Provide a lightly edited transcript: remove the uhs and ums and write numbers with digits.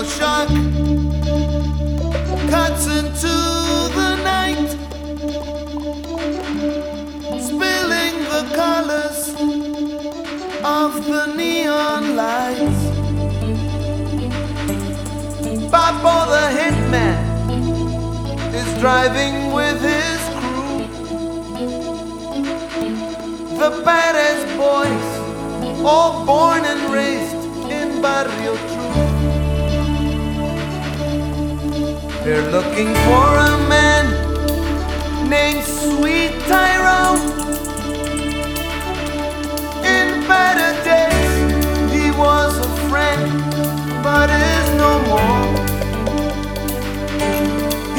Barrio Shark cuts into the night, spilling the colors of the neon lights. Papo the hitman is driving with his crew, the baddest boys, all born and raised in Barrio True. They're looking for a man named Sweet Tyrone,